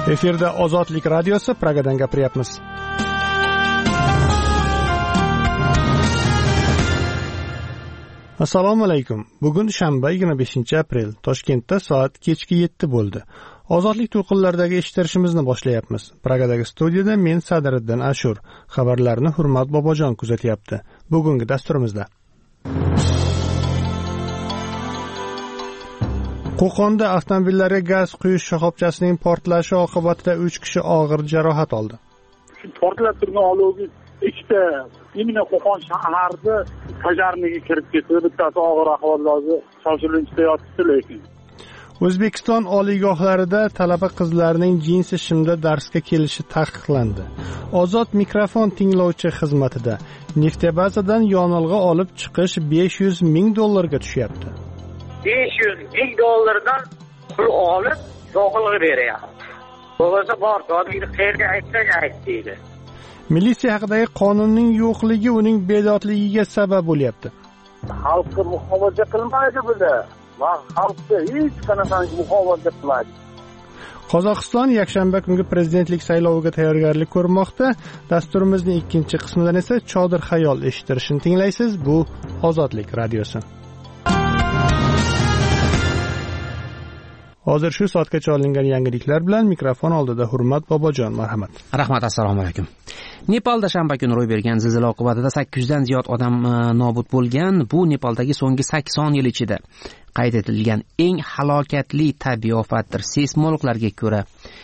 Efirda Ozodlik radiosi, Pragadan gapiryapmiz. Assalomu alaykum. Bugun shanba 25-aprel. Toshkentda soat kechki 7 bo'ldi. Ozodlik to'lqinlaridagi eshittirishimizni boshlayapmiz. Pragadagi studiyada men Sadiriddin Ashur. Xabarlarni Hurmat Bobojon kuzatyapti. Bugungi dasturimizda Qo'qonda avtomobillarga gaz quyish shoxobchasining portlashi oqibatida 3 kishi og'ir jarohat oldi. Portlab turgan olovga ikkita imino Qo'qon shahrida pojarniga kirib ketdi. Bittasi og'ir ahvolda shoshilinchda yotibdi lekin. O'zbekiston oliygohlarida talaba qizlarning jinsi shimda darsga kelishi taqiqlandi. Ozod mikrofon tinglovchi xizmatida neftabazadan yonilg'i olib chiqish $500 ming tushyapti. $500 ming pul olib sog'lig'i beryapti. Bo'lmasa bor, dodingni qayerga aytsang ayt deydi. Militsiya haqidagi qonunning yo'qligi uning bedodligiga sabab bo'lyapti. Xalqqa muhofaza qilmaydi bular. Va xalqqa hech qanaqangi muhofaza qilmaydi. Qozog'iston yakshanba kungi prezidentlik sayloviga tayyorgarlik ko'rmoqda. Dasturimizning ikkinchi qismidan esa Chodir xayol eshittirishini tinglaysiz. Bu Ozodlik radiosi. Hozir shu soatgacha olingan yangiliklar bilan mikrofon oldida Hurmat Bobojon, marhamat. Rahmat, assalomu alaykum. Nepalda shanba kuni ro'y bergan zilzila oqibatida 800 dan ziyod odam nobud bo'lgan. Bu Nepaldagi so'nggi 80 yil ichida qayd etilgan eng halokatli tabiiy ofatdir. Seysmologlarga ko'ra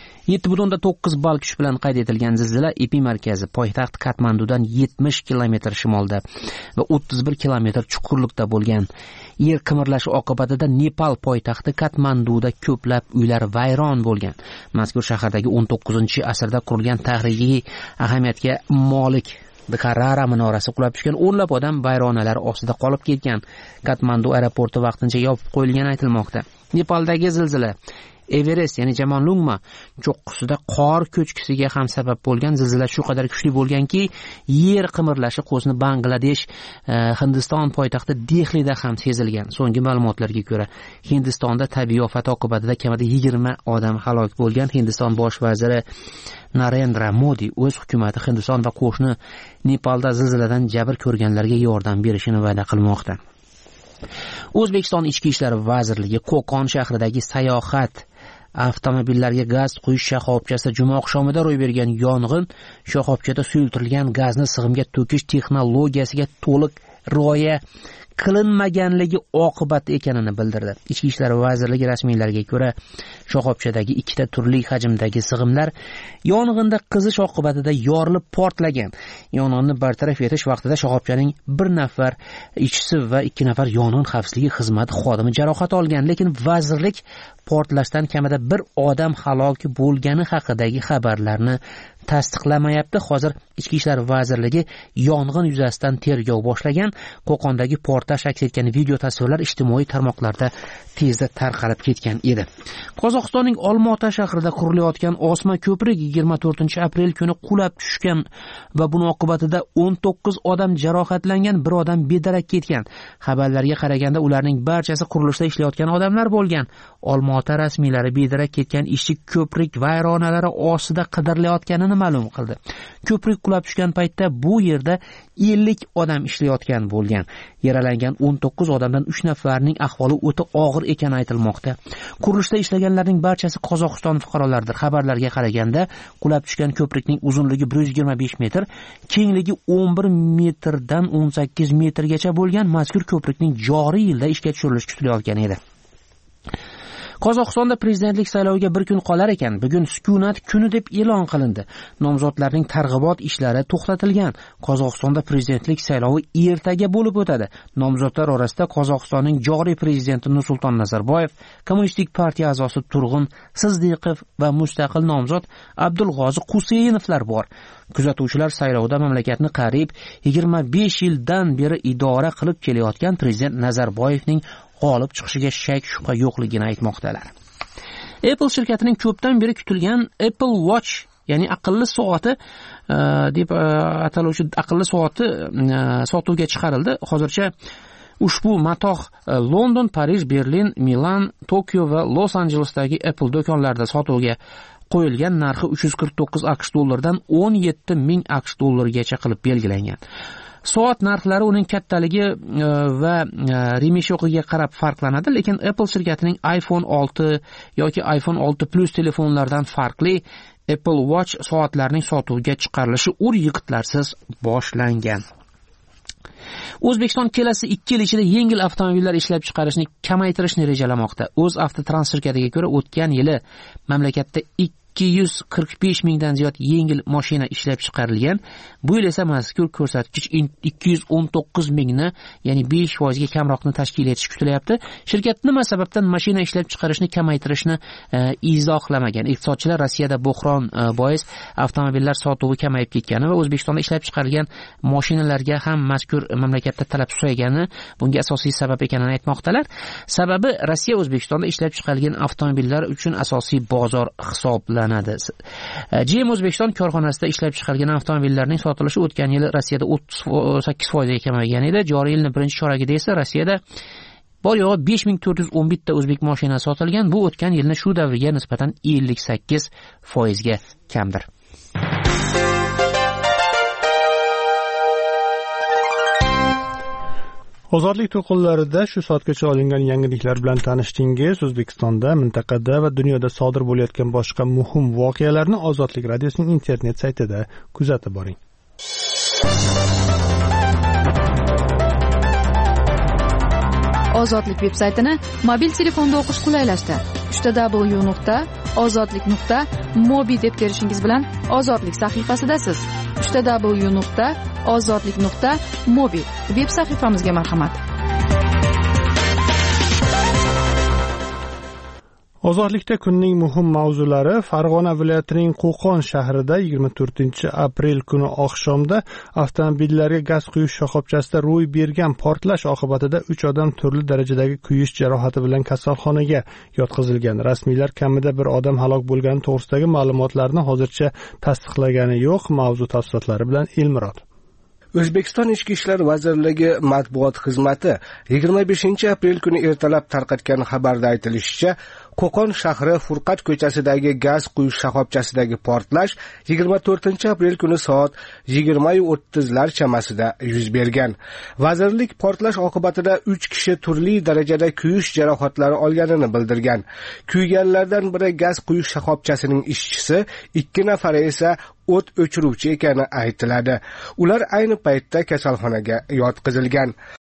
7.9 ball kuch bilan qayd etilgan zilzila epimarkazi poytaxt Katmandudan 70 kilometr shimolda va 31 kilometr chuqurlikda bo'lgan. Yer qimirlashi oqibatida Nepal poytaxti Katmanduda ko'plab uylar vayron bo'lgan. Mazkur shahardagi 19-asrda qurilgan tarixiy ahamiyatga molik Dkarara minorasi qulab tushgan, o'nlab odam vayronalar ostida qolib ketgan. Katmandu aeroporti vaqtincha yopib qo'yilgani aytilmoqda. Nepaldagi zilzila Everest, ya'ni Jamonlungma cho'qqisida qor ko'chkisiga ham sabab bo'lgan. Zilzila shu qadar kuchli bo'lganki, yer qimirlashi qo'sni Bangladesh, Hindiston poytaxti Dehlida ham sezilgan. So'nggi ma'lumotlarga ko'ra, Hindistonda tabiiy ofat oqibatida kamida 20 odam halok bo'lgan. Hindiston bosh vaziri Narendra Modi o'z hukumati Hindiston va qo'shni Nepalda zilziladan jabr ko'rganlarga yordam berishini va'da qilmoqda. O'zbekiston Ichki ishlar vazirligi Qo'qon shahridagi sayohat avtomobillarga gaz quyish shoxobchasida juma oqshomida ro'y bergan yong'in shoxobchada suyultirilgan gazni sig'imga to'kish texnologiyasiga to'liq rioya qilinmaganligi oqibati ekanini bildirdi. Ichki ishlar vazirligi rasmiylariga ko'ra, shoxobchadagi ikkita turli hajmdagi sig'imlar yong'inda qizish oqibatida yorilib portlagan. Yong'inni bartaraf etish vaqtida shoxobchaning bir nafar ishchisi va 2 nafar yong'in xavfsizligi xizmati xodimi jarohat olgan, lekin vazirlik portlashdan kamida 1 odam halok bo'lgani haqidagi xabarlarni tasdiqlamayapti. Hozir Ichki ishlar vazirligi yong'in yuzasidan tergov boshlagan. Qo'qondagi portlash aks etgan video tasvirlar ijtimoiy tarmoqlarda tezda tarqalib ketgan edi. Qozog'istonning Olmaota shahrida qurilayotgan osma ko'prik 24-aprel kuni qulab tushgan va buning oqibatida 19 odam jarohatlangan, 1 odam bedarak ketgan. Xabarlarga qaraganda ularning barchasi qurilishda ishlayotgan odamlar bo'lgan. Olmaota rasmiylari bedarak ketgan ishchi ko'prik vayronalari ostida qidirilayotganini ma'lum qildi. Ko'prik qulab tushgan paytda bu yerda 50 odam ishlayotgan bo'lgan. Yaralangan 19 odamdan 3 nafarining ahvoli o'ta og'ir ekani aytilmoqda. Qurilishda ishlaganlarning barchasi Qozog'iston fuqarolaridir. Xabarlarga qaraganda, qulab tushgan ko'prikning uzunligi 125 metr, kengligi 11 metrdan 18 metrgacha bo'lgan. Mazkur ko'prikning joriy yilda ishga tushirilishi kutilayotgan edi. Qozog'istonda prezidentlik sayloviga bir kun qolar ekan, bugun sukunat kuni deb e'lon qilindi. Nomzodlarning targ'ibot ishlari to'xtatilgan. Qozog'istonda prezidentlik saylovi ertaga bo'lib o'tadi. Nomzodlar orasida Qozog'istonning joriy prezidenti Nursulton Nazarboyev, Kommunistik partiya a'zosi Turg'un Sizdiqov va mustaqil nomzod Abdulg'ozi Quseynovlar bor. Kuzatuvchilar saylovda mamlakatni qariyb 25 yildan beri idora qilib kelayotgan prezident Nazarboyevning g'olib chiqishiga shak shubha yo'qligini aytmoqdalar. Apple shirkatining ko'pdan beri kutilgan Apple Watch, ya'ni aqlli soati deb ataluvchi aqlli soati sotuvga chiqarildi. Hozircha ushbu matoh London, Parij, Berlin, Milan, Tokio va Los-Anjelesdagi Apple do'konlarida sotuvga qo'yilgan narxi 349 AQSh dollaridan 17 ming AQSh dollarigacha qilib belgilangan. Soat narxlari uning kattaligi va remeshog'iga qarab farqlanadi, lekin Apple shirkatining iPhone 6 yoki iPhone 6 Plus telefonlaridan farqli Apple Watch soatlarining sotuvga chiqarilishi ur-yiqitlarsiz boshlangan. O'zbekiston kelasi 2 yil ichida yengil avtomobillar ishlab chiqarishni kamaytirishni rejalamoqda. O'zavtotrans shirkatiga ko'ra, o'tgan yili mamlakatda 245 mingdan ziyod yengil mashina ishlab chiqarilgan. Bu yil esa mazkur ko'rsatkich 219 mingni, ya'ni 5% ga kamroqni tashkil etishi kutilyapti. Shirkat nima sababdan mashina ishlab chiqarishni kamaytirishni izohlamagan. Iqtisodchilar Rossiyada bo'hron bois avtomobillar sotuvi kamayib ketgani va O'zbekistonda ishlab chiqarilgan mashinalarga ham mazkur mamlakatda talab susaygani bunga asosiy sabab ekanini aytmoqdalar. Sababi Rossiya O'zbekistonda ishlab chiqarilgan avtomobillar uchun asosiy bozor hisoblanadi. GM O'zbekiston korxonasida ishlab chiqarilgan avtomobillarning sotilishi o'tgan yil Rossiyada 38% ga kamaygan edi. Joriy yilning birinchi choragida esa Rossiyada bor yo'g'i 5411 ta o'zbek mashinasi sotilgan. Bu o'tgan yilning shu davriga nisbatan 58% ga kamdir. Ozodlik to'lqinlarida shu soatgacha olingan yangiliklar bilan tanishdingiz. O'zbekistonda, mintaqada va dunyoda sodir bo'layotgan boshqa muhim voqealarni Ozodlik radiosining internet saytida kuzatib boring. Ozodlik veb-saytini mobil telefonda o'qish qulaylashdi. www.ozodlik.mobi deb terishingiz bilan Ozodlik sahifasidasiz. www.ozodlik.mobi veb sahifamizga marhamat. Ozodlikda kunning muhim mavzulari: Farg'ona viloyatining Qo'qon shahrida 24-aprel kuni oqshomda avtomobillarga gaz quyish shoxobchasida ro'y bergan portlash oqibatida 3 odam turli darajadagi kuyish jarohati bilan kasalxonaga yotqizilgan. Rasmiylar kamida bir odam halok bo'lgani to'g'risidagi ma'lumotlarni hozircha tasdiqlagani yo'q. Mavzu tafsilotlari bilan Elmurod. O'zbekiston Ichki ishlar vazirligi matbuot xizmati 25-aprel kuni ertalab tarqatgan xabarda aytilishicha, Qo'qon shahri Furqat ko'chasidagi gaz quyish shoxobchasidagi portlash 24-aprel kuni soat 20:30lar chamasida yuz bergan. Vazirlik portlash oqibatida 3 kishi turli darajada kuyish jarohatlari olganini bildirgan. Kuyganlardan biri gaz quyish shoxobchasining ishchisi, 2 nafari esa o't o'chiruvchi ekani aytiladi. Ular ayni paytda kasalxonaga yotqizilgan.